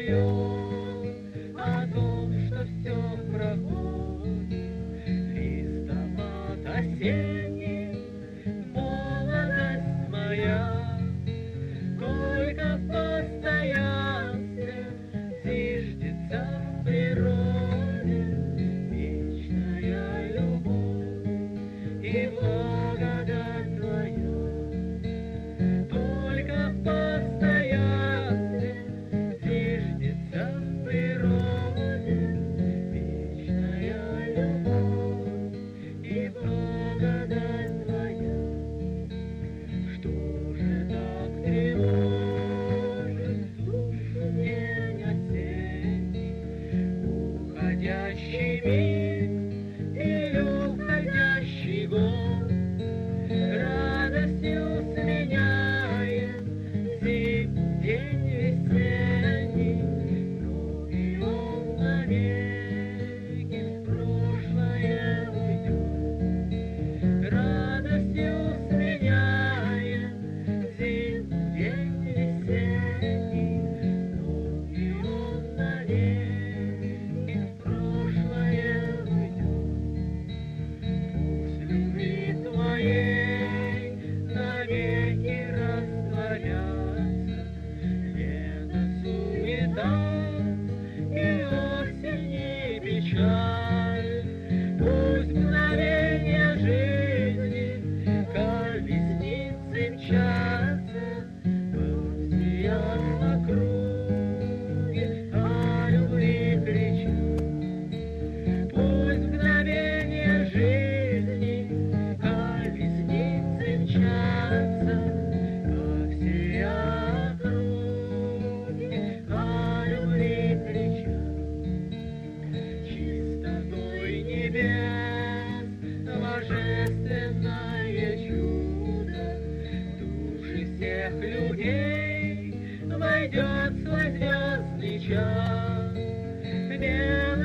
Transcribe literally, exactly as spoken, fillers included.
поет о том, что все проходит. Листопад осенний, молодость моя, только в постоянстве зиждется в природе вечная любовь и благодать твоя. Только в постоянстве зиждется в природе вечная любовь и благодать твоя. Что же так тревожит душу день осенний, уходящий миг или уходящий год, радостью сменяет зим день весенний, но и он навеки в прошлое уйдет. Радостью сменяет зим день весенний, но и он навеки в прошлое уйдет. Пусть любви твоей навеки растворятся лето, суета и осень и печаль. Пусть мгновенья жизни колесницы мчатся по всей округе, о любви кричат. Пусть мгновенья жизни колесницы мчатся по всей округе, о любви кричат. Чистотой небес божественное чудо души всех людей войдет в свой звездный час. Белый